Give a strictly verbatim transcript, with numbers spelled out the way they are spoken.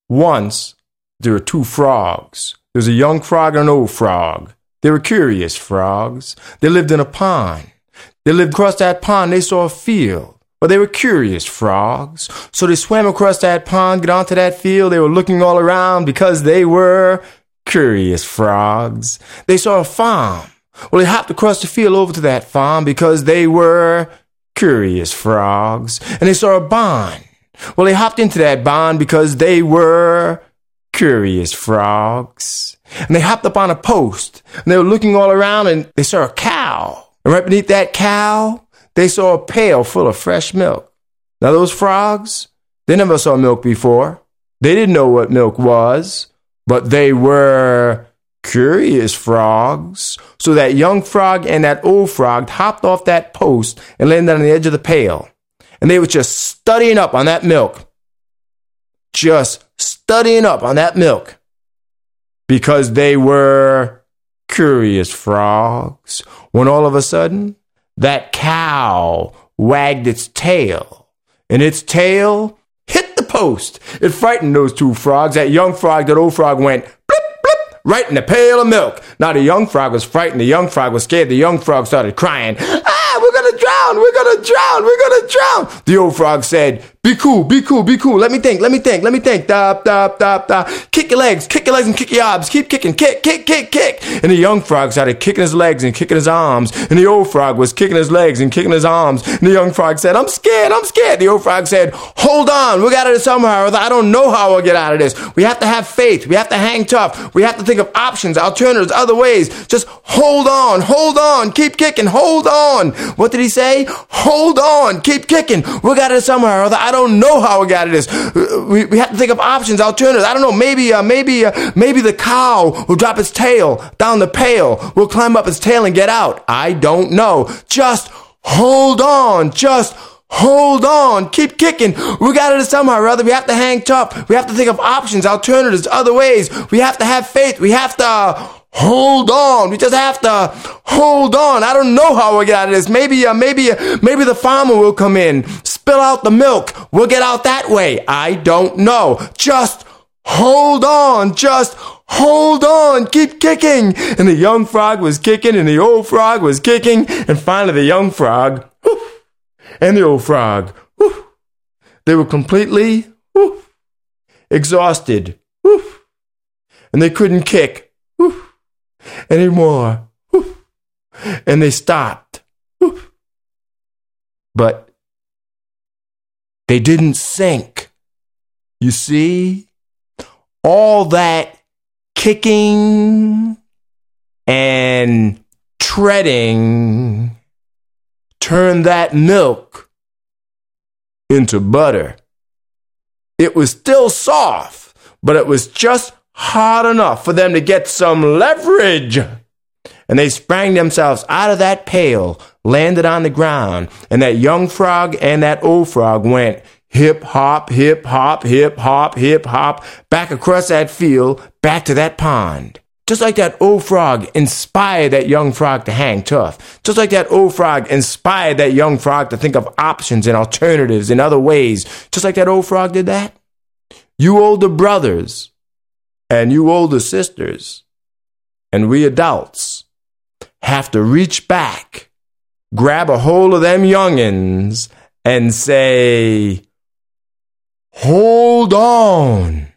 Once, there were two frogs. There was a young frog and an old frog. They were curious frogs. They lived in a pond. They lived across that pond. They saw a field. But they were curious frogs. So they swam across that pond, got onto that field. They were looking all around because they were curious frogs. They saw a farm. Well, they hopped across the field over to that farm because they were curious frogs. And they saw a barn. Well, they hopped into that barn because they were curious frogs. And they hopped up on a post. And they were looking all around and they saw a cow. And right beneath that cow, they saw a pail full of fresh milk. Now those frogs, they never saw milk before. They didn't know what milk was, but they were curious frogs. So that young frog and that old frog hopped off that post and landed on the edge of the pail. And they were just studying up on that milk. Just studying up on that milk. Because they were curious frogs. When all of a sudden, that cow wagged its tail. And its tail hit the post. It frightened those two frogs. That young frog, that old frog went blip, blip, right in the pail of milk. Now the young frog was frightened. The young frog was scared. The young frog started crying. Ah, we're going to drown. We're going to drown. We're going to drown. The old frog said, be cool, be cool, be cool. Let me think, let me think, let me think. Da, da, da, da. Kick your legs, kick your legs and kick your arms. Keep kicking, kick, kick, kick, kick. And the young frog started kicking his legs and kicking his arms. And the old frog was kicking his legs and kicking his arms. And the young frog said, I'm scared, I'm scared. The old frog said, hold on, we'll get out of this somehow or other. I don't know how we'll get out of this. We have to have faith. We have to hang tough. We have to think of options, alternatives, other ways. Just hold on, hold on, keep kicking, hold on. What did he say? Hold on, keep kicking. We'll get out of this somehow or other. I don't know how we got out of this. We, we have to think of options, alternatives. I don't know, maybe, uh, maybe, uh, maybe the cow will drop its tail down the pail. We'll climb up its tail and get out. I don't know. Just hold on. Just hold on. Keep kicking. We got it somehow or other. We have to hang tough. We have to think of options, alternatives, other ways. We have to have faith. We have to hold on. We just have to hold on. I don't know how we'll get out of this. Maybe, uh, maybe, uh, maybe the farmer will come in, spill out the milk. We'll get out that way. I don't know. Just hold on. Just hold on. Keep kicking. And the young frog was kicking and the old frog was kicking. And finally the young frog whoo, and the old frog, whoo, they were completely whoo, exhausted. Whoo, and they couldn't kick whoo, anymore. Whoo, and they stopped. Whoo, but they didn't sink. You see, all that kicking and treading turned that milk into butter. It was still soft, but it was just hard enough for them to get some leverage. And they sprang themselves out of that pail, landed on the ground, and that young frog and that old frog went hip hop, hip hop, hip hop, hip hop, back across that field, back to that pond. Just like that old frog inspired that young frog to hang tough. Just like that old frog inspired that young frog to think of options and alternatives and other ways. Just like that old frog did that. You older brothers and you older sisters and we adults have to reach back, grab a hold of them youngins and say, hold on.